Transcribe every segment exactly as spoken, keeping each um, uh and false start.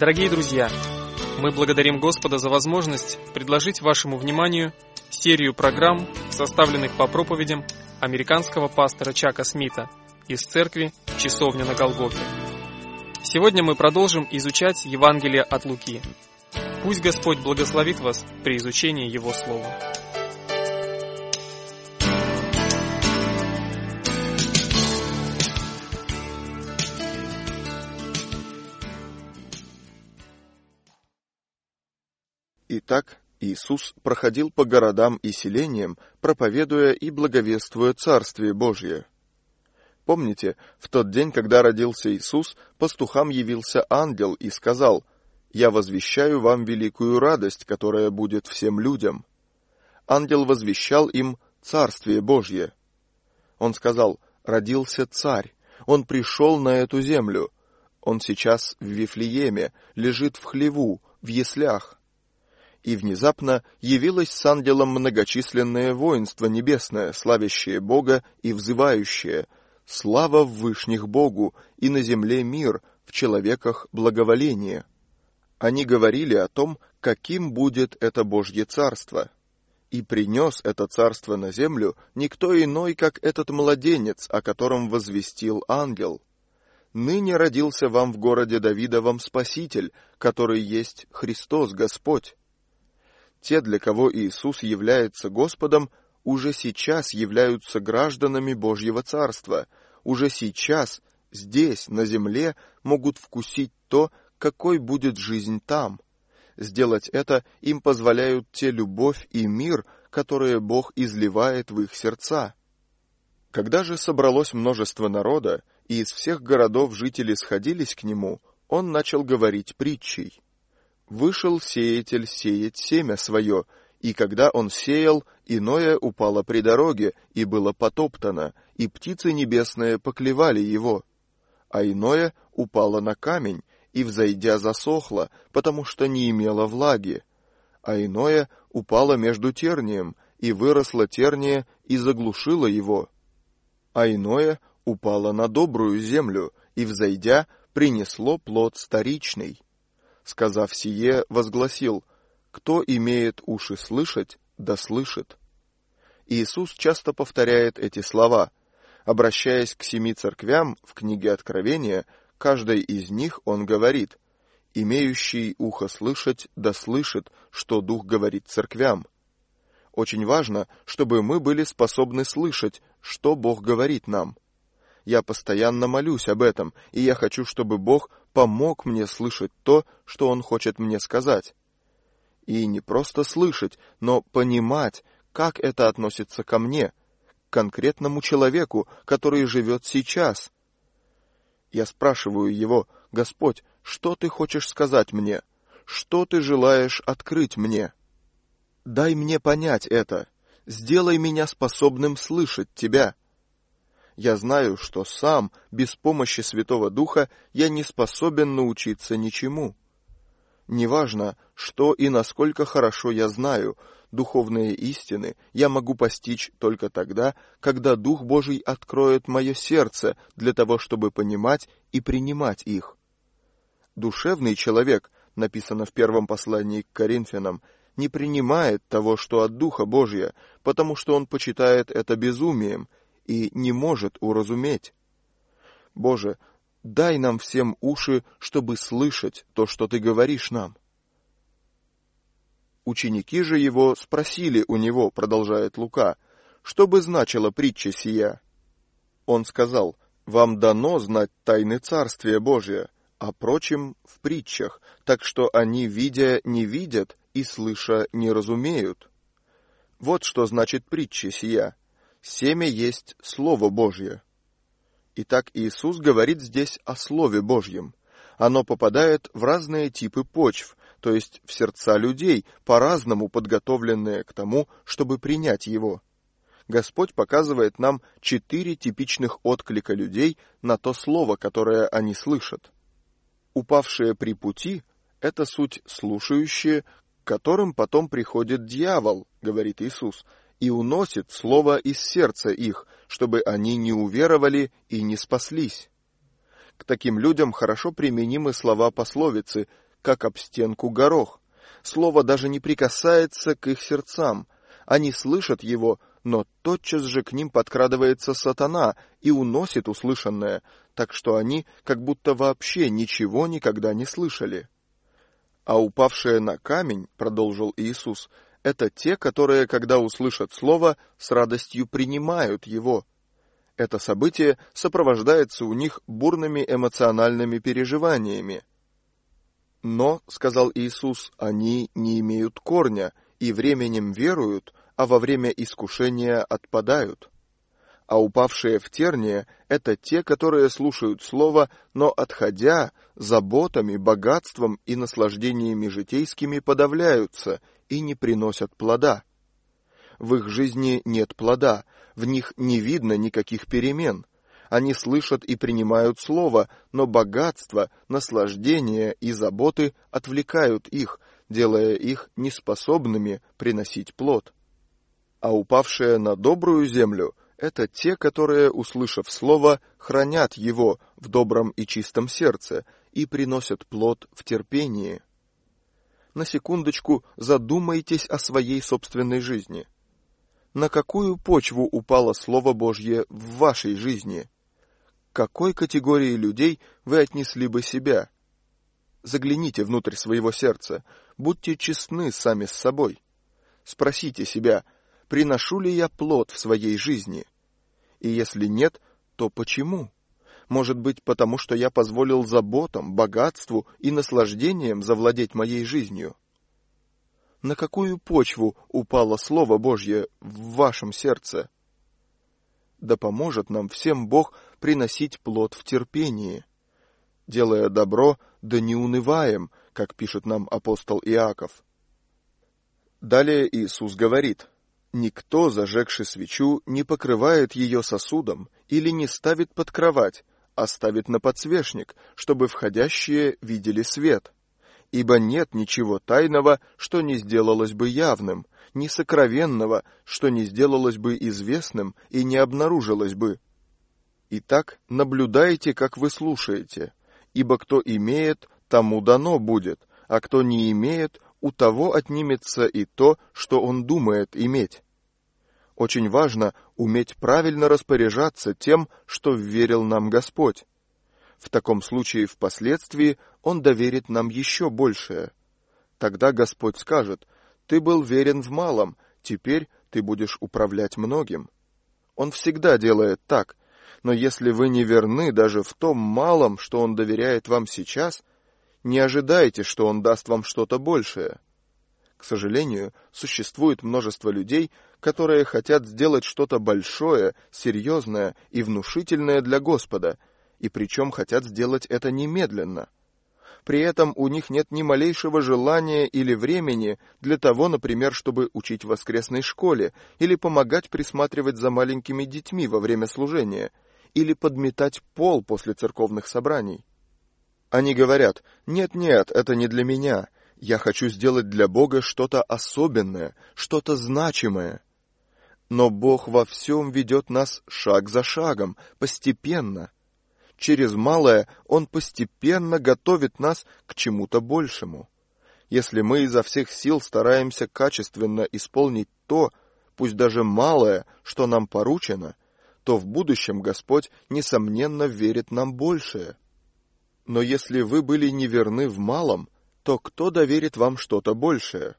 Дорогие друзья, мы благодарим Господа за возможность предложить вашему вниманию серию программ, составленных по проповедям американского пастора Чака Смита из церкви «Часовня на Голгофе». Сегодня мы продолжим изучать Евангелие от Луки. Пусть Господь благословит вас при изучении Его Слова. Итак, Иисус проходил по городам и селениям, проповедуя и благовествуя Царствие Божье. Помните, в тот день, когда родился Иисус, пастухам явился ангел и сказал: «Я возвещаю вам великую радость, которая будет всем людям». Ангел возвещал им Царствие Божье. Он сказал: «Родился Царь, Он пришел на эту землю. Он сейчас в Вифлееме, лежит в хлеву, в яслях». И внезапно явилось с ангелом многочисленное воинство небесное, славящее Бога и взывающее: «Слава в вышних Богу, и на земле мир, в человеках благоволение». Они говорили о том, каким будет это Божье царство. И принес это царство на землю никто иной, как этот младенец, о котором возвестил ангел. «Ныне родился вам в городе Давидовом Спаситель, который есть Христос Господь». Те, для кого Иисус является Господом, уже сейчас являются гражданами Божьего Царства, уже сейчас, здесь, на земле, могут вкусить то, какой будет жизнь там. Сделать это им позволяют те любовь и мир, которые Бог изливает в их сердца. Когда же собралось множество народа, и из всех городов жители сходились к Нему, Он начал говорить притчей. «Вышел сеятель сеять семя свое, и когда он сеял, иное упало при дороге, и было потоптано, и птицы небесные поклевали его. А иное упало на камень, и, взойдя, засохло, потому что не имело влаги. А иное упало между тернием, и выросло терние, и заглушило его. А иное упало на добрую землю, и, взойдя, принесло плод сторичный». Сказав сие, возгласил: «Кто имеет уши слышать, да слышит». Иисус часто повторяет эти слова. Обращаясь к семи церквям в книге Откровения, каждой из них Он говорит: «Имеющий ухо слышать, да слышит, что Дух говорит церквям». Очень важно, чтобы мы были способны слышать, что Бог говорит нам. Я постоянно молюсь об этом, и я хочу, чтобы Бог помог мне слышать то, что Он хочет мне сказать. И не просто слышать, но понимать, как это относится ко мне, к конкретному человеку, который живет сейчас. Я спрашиваю Его: «Господь, что Ты хочешь сказать мне? Что Ты желаешь открыть мне? Дай мне понять это. Сделай меня способным слышать Тебя». Я знаю, что сам, без помощи Святого Духа, я не способен научиться ничему. Неважно, что и насколько хорошо я знаю, духовные истины я могу постичь только тогда, когда Дух Божий откроет мое сердце для того, чтобы понимать и принимать их. Душевный человек, написано в первом послании к Коринфянам, не принимает того, что от Духа Божия, потому что он почитает это безумием и не может уразуметь. Боже, дай нам всем уши, чтобы слышать то, что Ты говоришь нам. Ученики же Его спросили у Него, продолжает Лука, что бы значила притча сия. Он сказал: «Вам дано знать тайны Царствия Божия, а прочим в притчах, так что они, видя, не видят, и слыша, не разумеют». Вот что значит притча сия. Семя есть Слово Божье. Итак, Иисус говорит здесь о Слове Божьем. Оно попадает в разные типы почв, то есть в сердца людей, по-разному подготовленные к тому, чтобы принять его. Господь показывает нам четыре типичных отклика людей на то слово, которое они слышат. Упавшие при пути — это суть слушающие, к которым потом приходит дьявол, говорит Иисус, и уносит слово из сердца их, чтобы они не уверовали и не спаслись. К таким людям хорошо применимы слова пословицы: как об стенку горох. Слово даже не прикасается к их сердцам. Они слышат его, но тотчас же к ним подкрадывается сатана и уносит услышанное, так что они как будто вообще ничего никогда не слышали. А упавшие на камень, продолжил Иисус, это те, которые, когда услышат слово, с радостью принимают его. Это событие сопровождается у них бурными эмоциональными переживаниями. Но, сказал Иисус, они не имеют корня и временем веруют, а во время искушения отпадают. А упавшие в терние — это те, которые слушают слово, но, отходя, заботами, богатством и наслаждениями житейскими подавляются и не приносят плода. В их жизни нет плода, в них не видно никаких перемен. Они слышат и принимают слово, но богатство, наслаждение и заботы отвлекают их, делая их неспособными приносить плод. А упавшие на добрую землю — это те, которые, услышав слово, хранят его в добром и чистом сердце и приносят плод в терпении. На секундочку задумайтесь о своей собственной жизни. На какую почву упало Слово Божье в вашей жизни? К какой категории людей вы отнесли бы себя? Загляните внутрь своего сердца, будьте честны сами с собой. Спросите себя, приношу ли я плод в своей жизни? И если нет, то почему? Может быть, потому что я позволил заботам, богатству и наслаждениям завладеть моей жизнью? На какую почву упало Слово Божье в вашем сердце? Да поможет нам всем Бог приносить плод в терпении. Делая добро, да не унываем, как пишет нам апостол Иаков. Далее Иисус говорит: «Никто, зажегши свечу, не покрывает ее сосудом или не ставит под кровать, а ставит на подсвечник, чтобы входящие видели свет. Ибо нет ничего тайного, что не сделалось бы явным, ни сокровенного, что не сделалось бы известным и не обнаружилось бы. Итак, наблюдайте, как вы слушаете, ибо кто имеет, тому дано будет, а кто не имеет, у того отнимется и то, что он думает иметь». Очень важно уметь правильно распоряжаться тем, что вверил нам Господь. В таком случае впоследствии Он доверит нам еще большее. Тогда Господь скажет: «Ты был верен в малом, теперь ты будешь управлять многим». Он всегда делает так, но если вы не верны даже в том малом, что Он доверяет вам сейчас, не ожидайте, что Он даст вам что-то большее. К сожалению, существует множество людей, которые хотят сделать что-то большое, серьезное и внушительное для Господа, и причем хотят сделать это немедленно. При этом у них нет ни малейшего желания или времени для того, например, чтобы учить в воскресной школе, или помогать присматривать за маленькими детьми во время служения, или подметать пол после церковных собраний. Они говорят: «Нет-нет, это не для меня. Я хочу сделать для Бога что-то особенное, что-то значимое». Но Бог во всем ведет нас шаг за шагом, постепенно. Через малое Он постепенно готовит нас к чему-то большему. Если мы изо всех сил стараемся качественно исполнить то, пусть даже малое, что нам поручено, то в будущем Господь, несомненно, верит нам большее. Но если вы были неверны в малом, то кто доверит вам что-то большее?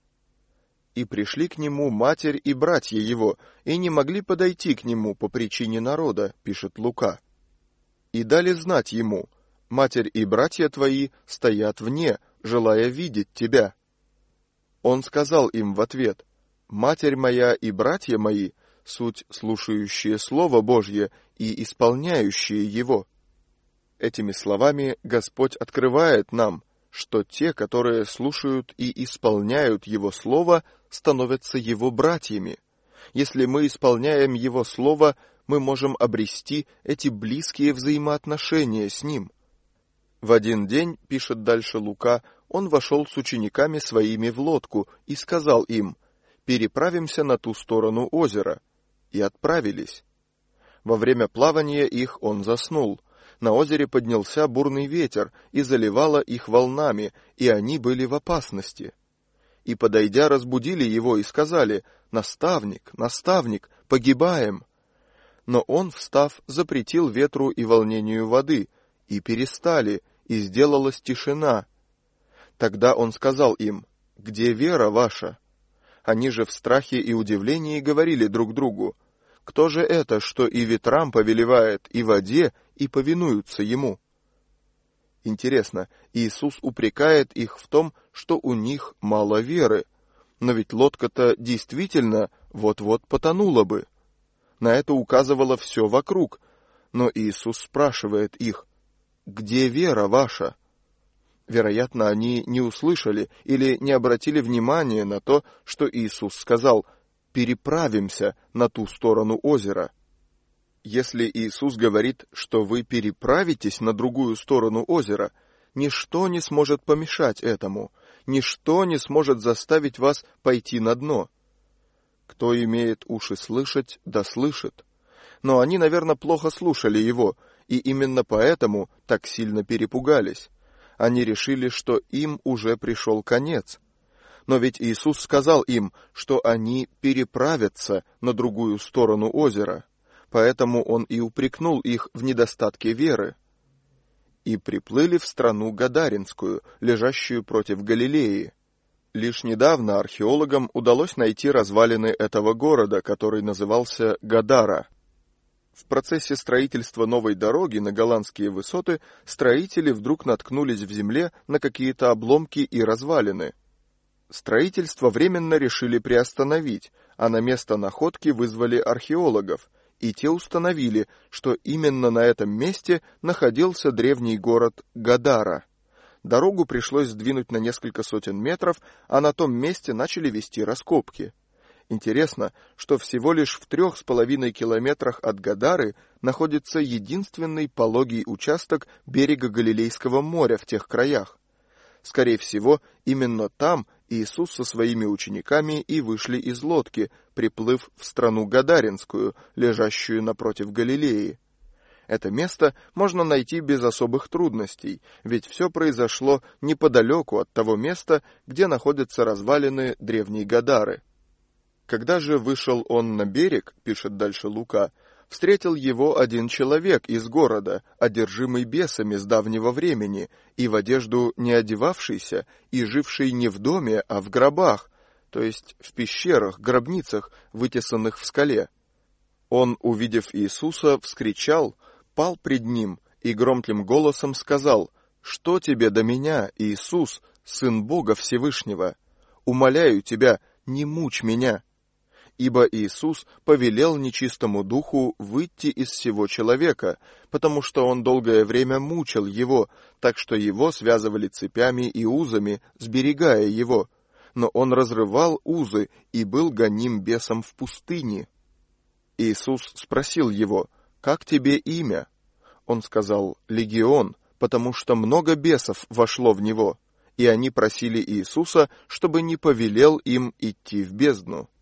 И пришли к нему матерь и братья его, и не могли подойти к нему по причине народа, пишет Лука. И дали знать ему: матерь и братья твои стоят вне, желая видеть тебя. Он сказал им в ответ: матерь моя и братья мои — суть слушающие Слово Божье и исполняющие его. Этими словами Господь открывает нам, что те, которые слушают и исполняют Его Слово, становятся Его братьями. Если мы исполняем Его Слово, мы можем обрести эти близкие взаимоотношения с Ним. В один день, пишет дальше Лука, он вошел с учениками своими в лодку и сказал им: «Переправимся на ту сторону озера». И отправились. Во время плавания их он заснул. На озере поднялся бурный ветер, и заливало их волнами, и они были в опасности. И, подойдя, разбудили его и сказали: «Наставник, наставник, погибаем!» Но он, встав, запретил ветру и волнению воды, и перестали, и сделалась тишина. Тогда он сказал им: «Где вера ваша?» Они же в страхе и удивлении говорили друг другу: «Кто же это, что и ветрам повелевает, и воде, и повинуются ему?» Интересно, Иисус упрекает их в том, что у них мало веры. Но ведь лодка-то действительно вот-вот потонула бы. На это указывало все вокруг. Но Иисус спрашивает их: «Где вера ваша?» Вероятно, они не услышали или не обратили внимания на то, что Иисус сказал: «Переправимся на ту сторону озера». Если Иисус говорит, что вы переправитесь на другую сторону озера, ничто не сможет помешать этому, ничто не сможет заставить вас пойти на дно. Кто имеет уши слышать, да слышит. Но они, наверное, плохо слушали его, и именно поэтому так сильно перепугались. Они решили, что им уже пришел конец. Но ведь Иисус сказал им, что они переправятся на другую сторону озера. Поэтому он и упрекнул их в недостатке веры. И приплыли в страну Гадаринскую, лежащую против Галилеи. Лишь недавно археологам удалось найти развалины этого города, который назывался Гадара. В процессе строительства новой дороги на голландские высоты строители вдруг наткнулись в земле на какие-то обломки и развалины. Строительство временно решили приостановить, а на место находки вызвали археологов, и те установили, что именно на этом месте находился древний город Гадара. Дорогу пришлось сдвинуть на несколько сотен метров, а на том месте начали вести раскопки. Интересно, что всего лишь в трех с половиной километрах от Гадары находится единственный пологий участок берега Галилейского моря в тех краях. Скорее всего, именно там Иисус со своими учениками и вышли из лодки, приплыв в страну Гадаринскую, лежащую напротив Галилеи. Это место можно найти без особых трудностей, ведь все произошло неподалеку от того места, где находятся развалины древней Гадары. Когда же вышел он на берег, пишет дальше Лука, встретил его один человек из города, одержимый бесами с давнего времени, и в одежду не одевавшийся, и живший не в доме, а в гробах, то есть в пещерах, гробницах, вытесанных в скале. Он, увидев Иисуса, вскричал, пал пред ним и громким голосом сказал: «Что тебе до меня, Иисус, Сын Бога Всевышнего? Умоляю тебя, не мучь меня». Ибо Иисус повелел нечистому духу выйти из сего человека, потому что он долгое время мучил его, так что его связывали цепями и узами, сберегая его. Но он разрывал узы и был гоним бесом в пустыне. Иисус спросил его: «Как тебе имя?» Он сказал: «Легион», потому что много бесов вошло в него, и они просили Иисуса, чтобы не повелел им идти в бездну.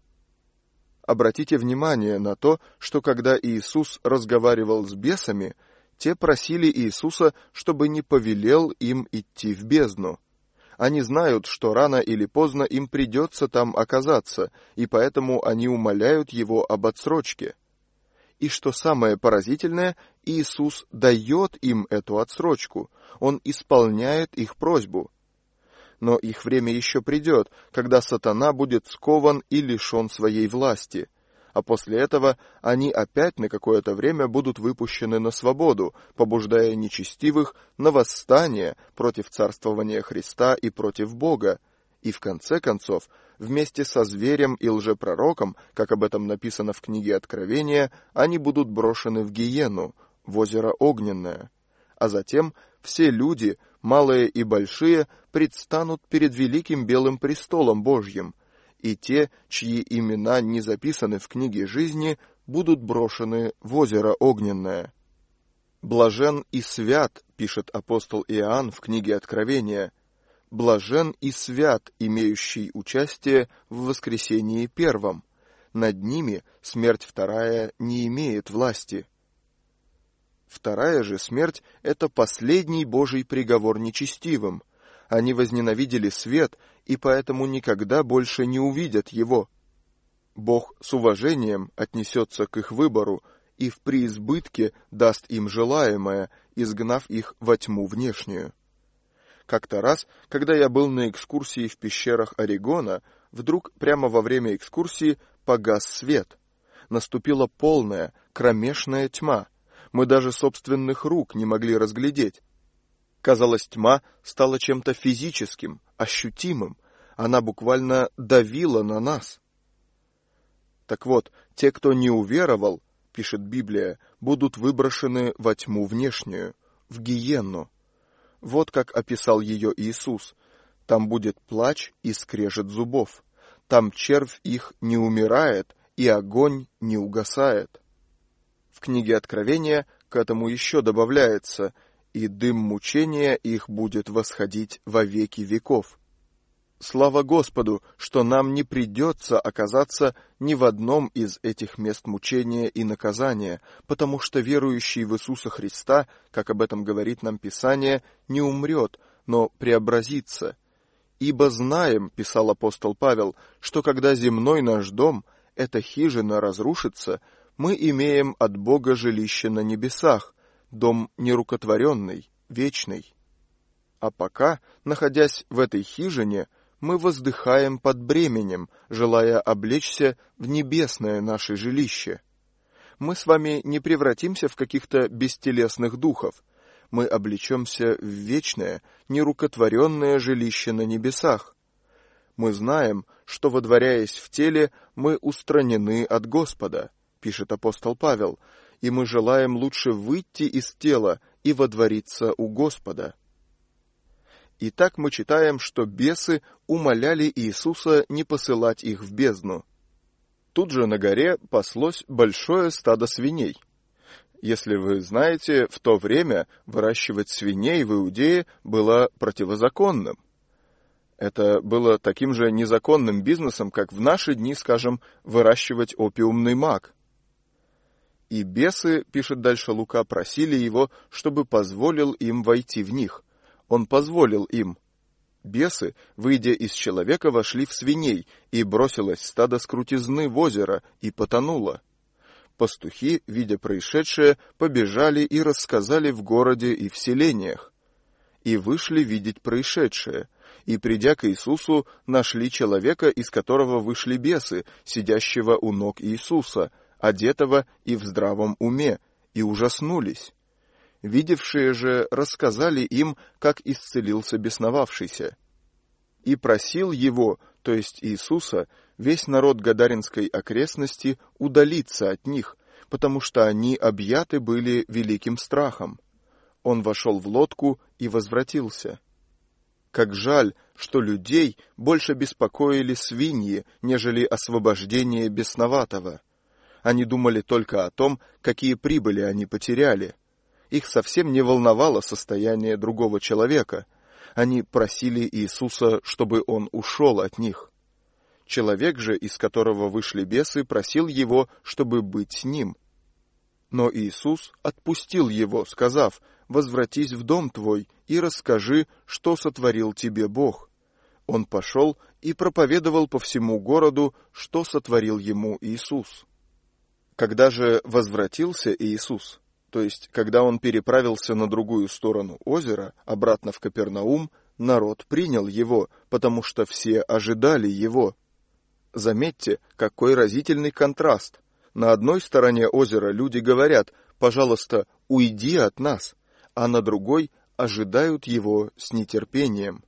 Обратите внимание на то, что когда Иисус разговаривал с бесами, те просили Иисуса, чтобы не повелел им идти в бездну. Они знают, что рано или поздно им придется там оказаться, и поэтому они умоляют его об отсрочке. И что самое поразительное, Иисус дает им эту отсрочку, Он исполняет их просьбу. Но их время еще придет, когда сатана будет скован и лишен своей власти, а после этого они опять на какое-то время будут выпущены на свободу, побуждая нечестивых на восстание против царствования Христа и против Бога, и в конце концов, вместе со зверем и лжепророком, как об этом написано в книге Откровения, они будут брошены в гиену, в озеро Огненное, а затем все люди, малые и большие, предстанут перед великим белым престолом Божьим, и те, чьи имена не записаны в книге жизни, будут брошены в озеро Огненное. «Блажен и свят», — пишет апостол Иоанн в книге Откровения, «блажен и свят, имеющий участие в воскресении первом. Над ними смерть вторая не имеет власти». Вторая же смерть — это последний Божий приговор нечестивым. Они возненавидели свет и поэтому никогда больше не увидят его. Бог с уважением отнесется к их выбору и в преизбытке даст им желаемое, изгнав их во тьму внешнюю. Как-то раз, когда я был на экскурсии в пещерах Орегона, вдруг прямо во время экскурсии погас свет. Наступила полная, кромешная тьма. Мы даже собственных рук не могли разглядеть. Казалось, тьма стала чем-то физическим, ощутимым. Она буквально давила на нас. Так вот, те, кто не уверовал, пишет Библия, будут выброшены во тьму внешнюю, в гиенну. Вот как описал ее Иисус. Там будет плач и скрежет зубов. Там червь их не умирает, и огонь не угасает. В книге Откровения к этому еще добавляется: и дым мучения их будет восходить во веки веков. Слава Господу, что нам не придется оказаться ни в одном из этих мест мучения и наказания, потому что верующий в Иисуса Христа, как об этом говорит нам Писание, не умрет, но преобразится. «Ибо знаем, — писал апостол Павел, — что когда земной наш дом, эта хижина, разрушится, мы имеем от Бога жилище на небесах, дом нерукотворенный, вечный. А пока, находясь в этой хижине, мы воздыхаем под бременем, желая облечься в небесное наше жилище. Мы с вами не превратимся в каких-то бестелесных духов. Мы облечемся в вечное, нерукотворенное жилище на небесах. Мы знаем, что, водворяясь в теле, мы устранены от Господа, пишет апостол Павел, и мы желаем лучше выйти из тела и водвориться у Господа. Итак, мы читаем, что бесы умоляли Иисуса не посылать их в бездну. Тут же на горе паслось большое стадо свиней. Если вы знаете, в то время выращивать свиней в Иудее было противозаконным. Это было таким же незаконным бизнесом, как в наши дни, скажем, выращивать опиумный мак. И бесы, пишет дальше Лука, просили его, чтобы позволил им войти в них. Он позволил им. Бесы, выйдя из человека, вошли в свиней, и бросилось стадо с крутизны в озеро, и потонуло. Пастухи, видя происшедшее, побежали и рассказали в городе и в селениях. И вышли видеть происшедшее, и, придя к Иисусу, нашли человека, из которого вышли бесы, сидящего у ног Иисуса, одетого и в здравом уме, и ужаснулись. Видевшие же рассказали им, как исцелился бесновавшийся. И просил его, то есть Иисуса, весь народ Гадаринской окрестности удалиться от них, потому что они объяты были великим страхом. Он вошел в лодку и возвратился. Как жаль, что людей больше беспокоили свиньи, нежели освобождение бесноватого. Они думали только о том, какие прибыли они потеряли. Их совсем не волновало состояние другого человека. Они просили Иисуса, чтобы он ушел от них. Человек же, из которого вышли бесы, просил его, чтобы быть с ним. Но Иисус отпустил его, сказав: «Возвратись в дом твой и расскажи, что сотворил тебе Бог». Он пошел и проповедовал по всему городу, что сотворил ему Иисус. Когда же возвратился Иисус, то есть, когда он переправился на другую сторону озера, обратно в Капернаум, народ принял его, потому что все ожидали его. Заметьте, какой разительный контраст. На одной стороне озера люди говорят: «Пожалуйста, уйди от нас», а на другой ожидают его с нетерпением.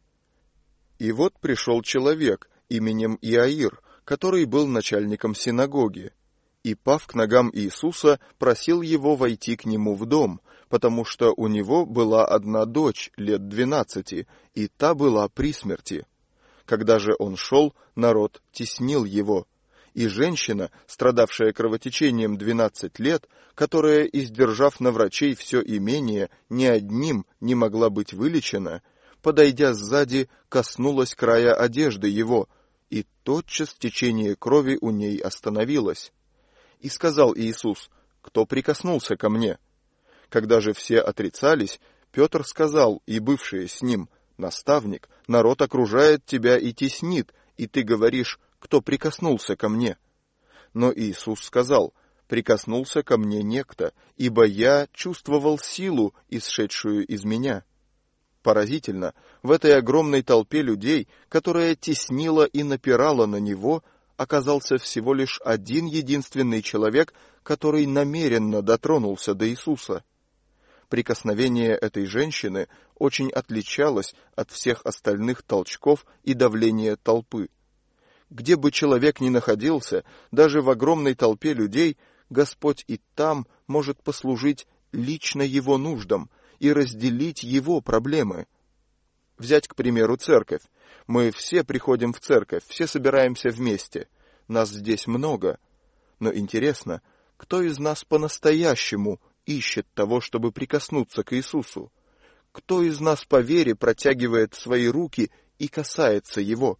И вот пришел человек именем Иаир, который был начальником синагоги. И, пав к ногам Иисуса, просил его войти к нему в дом, потому что у него была одна дочь лет двенадцати, и та была при смерти. Когда же он шел, народ теснил его. И женщина, страдавшая кровотечением двенадцать лет, которая, издержав на врачей все имение, ни одним не могла быть вылечена, подойдя сзади, коснулась края одежды его, и тотчас течение крови у ней остановилось. И сказал Иисус: «Кто прикоснулся ко мне?» Когда же все отрицались, Петр сказал, и бывшие с ним: «Наставник, народ окружает тебя и теснит, и ты говоришь: кто прикоснулся ко мне?» Но Иисус сказал: «Прикоснулся ко мне некто, ибо я чувствовал силу, исшедшую из меня». Поразительно, в этой огромной толпе людей, которая теснила и напирала на него, оказался всего лишь один единственный человек, который намеренно дотронулся до Иисуса. Прикосновение этой женщины очень отличалось от всех остальных толчков и давления толпы. Где бы человек ни находился, даже в огромной толпе людей, Господь и там может послужить лично его нуждам и разделить его проблемы. Взять, к примеру, церковь. Мы все приходим в церковь, все собираемся вместе. Нас здесь много. Но интересно, кто из нас по-настоящему ищет того, чтобы прикоснуться к Иисусу? Кто из нас по вере протягивает свои руки и касается Его?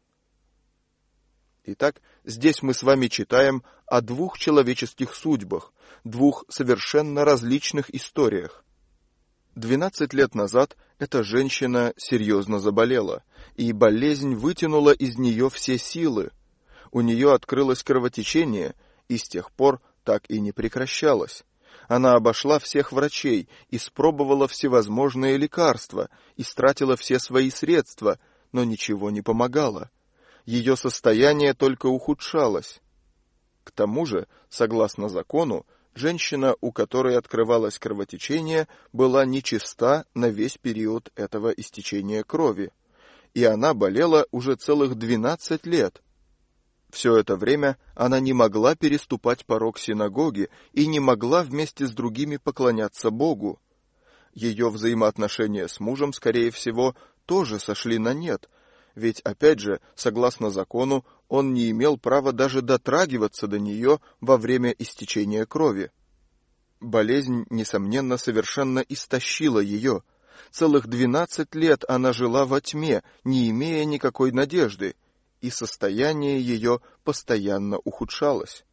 Итак, здесь мы с вами читаем о двух человеческих судьбах, двух совершенно различных историях. Двенадцать лет назад эта женщина серьезно заболела, и болезнь вытянула из нее все силы. У нее открылось кровотечение, и с тех пор так и не прекращалось. Она обошла всех врачей, испробовала всевозможные лекарства, истратила все свои средства, но ничего не помогало. Ее состояние только ухудшалось. К тому же, согласно закону, женщина, у которой открывалось кровотечение, была нечиста на весь период этого истечения крови, и она болела уже целых двенадцать лет. Все это время она не могла переступать порог синагоги и не могла вместе с другими поклоняться Богу. Ее взаимоотношения с мужем, скорее всего, тоже сошли на нет, ведь, опять же, согласно закону, он не имел права даже дотрагиваться до нее во время истечения крови. Болезнь, несомненно, совершенно истощила ее. Целых двенадцать лет она жила во тьме, не имея никакой надежды, и состояние ее постоянно ухудшалось.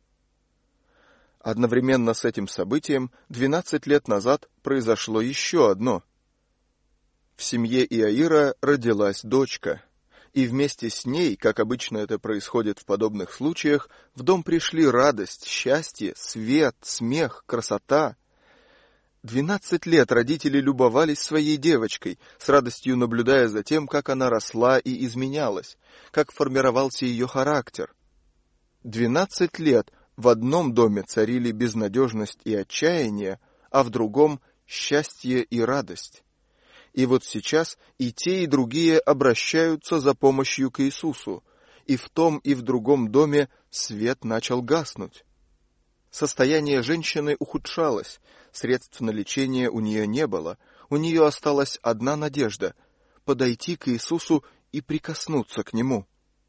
Одновременно с этим событием двенадцать лет назад произошло еще одно. В семье Иаира родилась дочка, и вместе с ней, как обычно это происходит в подобных случаях, в дом пришли радость, счастье, свет, смех, красота. Двенадцать лет родители любовались своей девочкой, с радостью наблюдая за тем, как она росла и изменялась, как формировался ее характер. Двенадцать лет в одном доме царили безнадежность и отчаяние, а в другом — счастье и радость. И вот сейчас и те, и другие обращаются за помощью к Иисусу, и в том, и в другом доме свет начал гаснуть. Состояние женщины ухудшалось, средств на лечение у нее не было, у нее осталась одна надежда — подойти к Иисусу и прикоснуться к Нему.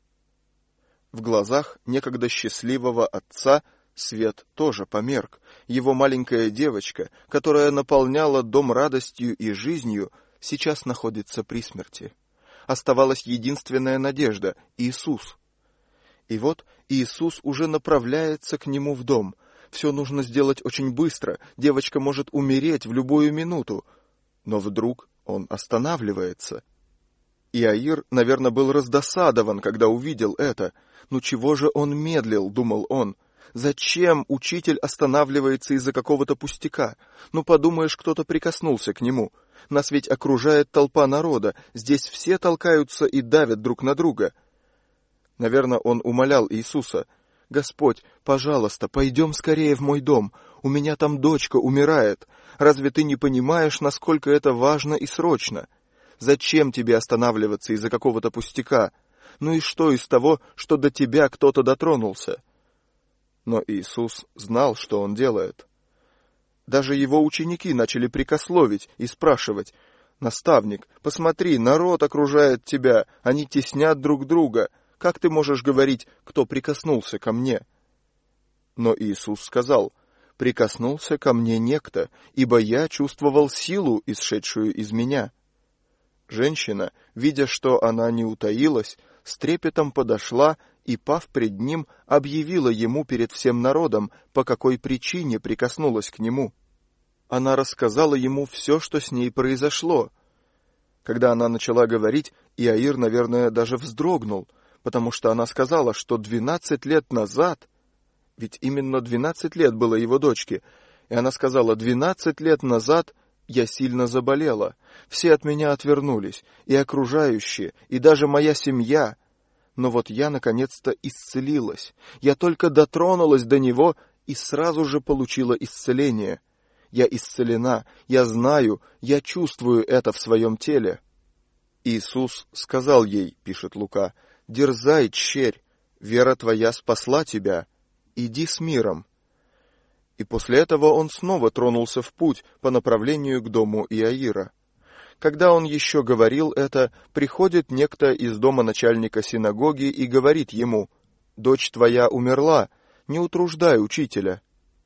В глазах некогда счастливого отца свет тоже померк. Его маленькая девочка, которая наполняла дом радостью и жизнью, сейчас находится при смерти. Оставалась единственная надежда — Иисус. И вот Иисус уже направляется к нему в дом. Все нужно сделать очень быстро, девочка может умереть в любую минуту. Но вдруг он останавливается. Иаир, наверное, был раздосадован, когда увидел это. «Ну чего же он медлил?» — думал он. «Зачем учитель останавливается из-за какого-то пустяка? Ну, подумаешь, кто-то прикоснулся к нему. Нас ведь окружает толпа народа, здесь все толкаются и давят друг на друга». Наверное, он умолял Иисуса: «Господь, пожалуйста, пойдем скорее в мой дом, у меня там дочка умирает. Разве ты не понимаешь, насколько это важно и срочно? Зачем тебе останавливаться из-за какого-то пустяка? Ну и что из того, что до тебя кто-то дотронулся?» Но Иисус знал, что он делает. Даже его ученики начали прикословить и спрашивать: «Наставник, посмотри, народ окружает тебя, они теснят друг друга. Как ты можешь говорить, кто прикоснулся ко мне?» Но Иисус сказал: «Прикоснулся ко мне некто, ибо я чувствовал силу, исшедшую из меня». Женщина, видя, что она не утаилась, с трепетом подошла и, пав пред ним, объявила ему перед всем народом, по какой причине прикоснулась к нему. Она рассказала ему все, что с ней произошло. Когда она начала говорить, Иаир, наверное, даже вздрогнул, потому что она сказала, что двенадцать лет назад, ведь именно двенадцать лет было его дочке, и она сказала: «Двенадцать лет назад я сильно заболела, все от меня отвернулись, и окружающие, и даже моя семья. Но вот я наконец-то исцелилась, я только дотронулась до него и сразу же получила исцеление. Я исцелена, я знаю, я чувствую это в своем теле». Иисус сказал ей, пишет Лука: «Дерзай, тщерь, вера твоя спасла тебя, иди с миром». И после этого он снова тронулся в путь по направлению к дому Иаира. Когда он еще говорил это, приходит некто из дома начальника синагоги и говорит ему: «Дочь твоя умерла, не утруждай учителя».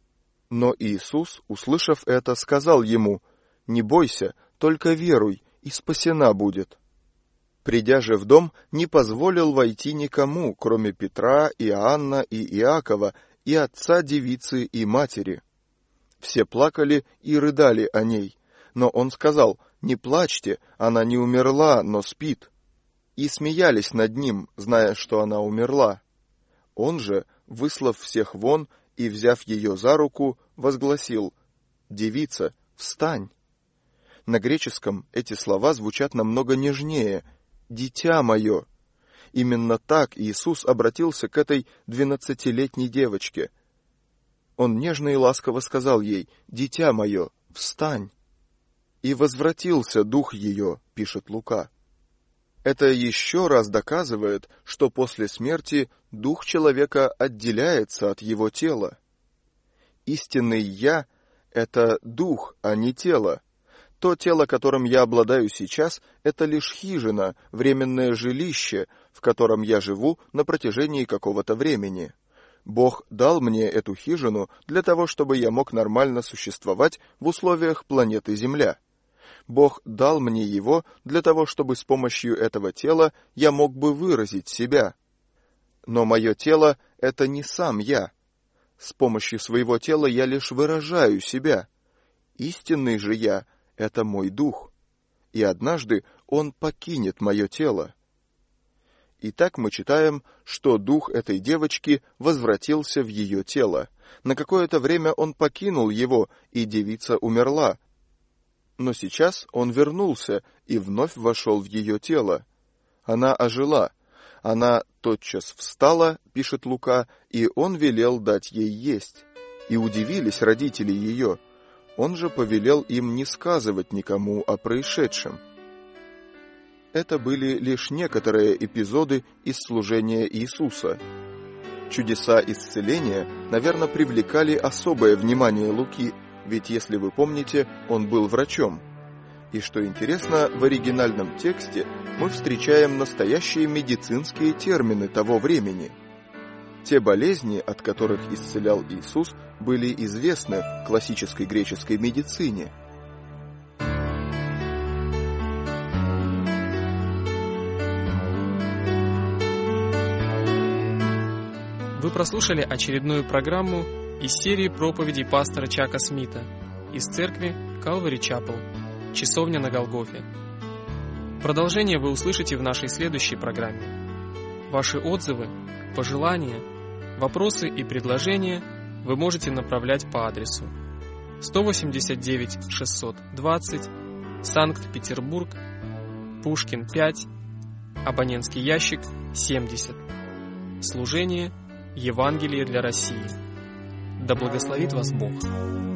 Но Иисус, услышав это, сказал ему: «Не бойся, только веруй, и спасена будет». Придя же в дом, не позволил войти никому, кроме Петра, Иоанна и Иакова, и отца девицы и матери. Все плакали и рыдали о ней, но он сказал: «Не плачьте, она не умерла, но спит». И смеялись над ним, зная, что она умерла. Он же, выслав всех вон и, взяв ее за руку, возгласил: «Девица, встань». На греческом эти слова звучат намного нежнее: «Дитя мое». Именно так Иисус обратился к этой двенадцатилетней девочке. Он нежно и ласково сказал ей: «Дитя мое, встань». «И возвратился дух ее», пишет Лука. Это еще раз доказывает, что после смерти дух человека отделяется от его тела. Истинный «я» — это дух, а не тело. То тело, которым я обладаю сейчас, это лишь хижина, временное жилище, в котором я живу на протяжении какого-то времени. Бог дал мне эту хижину для того, чтобы я мог нормально существовать в условиях планеты Земля. Бог дал мне его для того, чтобы с помощью этого тела я мог бы выразить себя. Но мое тело — это не сам я. С помощью своего тела я лишь выражаю себя. Истинный же я — это мой дух. И однажды он покинет мое тело. Итак, мы читаем, что дух этой девочки возвратился в ее тело. На какое-то время он покинул его, и девица умерла. Но сейчас он вернулся и вновь вошел в ее тело. Она ожила. Она тотчас встала, пишет Лука, и он велел дать ей есть. И удивились родители ее. Он же повелел им не сказывать никому о происшедшем. Это были лишь некоторые эпизоды из служения Иисуса. Чудеса исцеления, наверное, привлекали особое внимание Луки, ведь, если вы помните, он был врачом. И что интересно, в оригинальном тексте мы встречаем настоящие медицинские термины того времени. Те болезни, от которых исцелял Иисус, были известны классической греческой медицине. Вы прослушали очередную программу из серии проповедей пастора Чака Смита из церкви Calvary Chapel, часовня на Голгофе. Продолжение вы услышите в нашей следующей программе. Ваши отзывы, пожелания, вопросы и предложения вы можете направлять по адресу сто восемьдесят девять шестьсот двадцать, Санкт-Петербург, Пушкин пять, абонентский ящик семьдесят. Служение Евангелие для России. Да благословит вас Бог.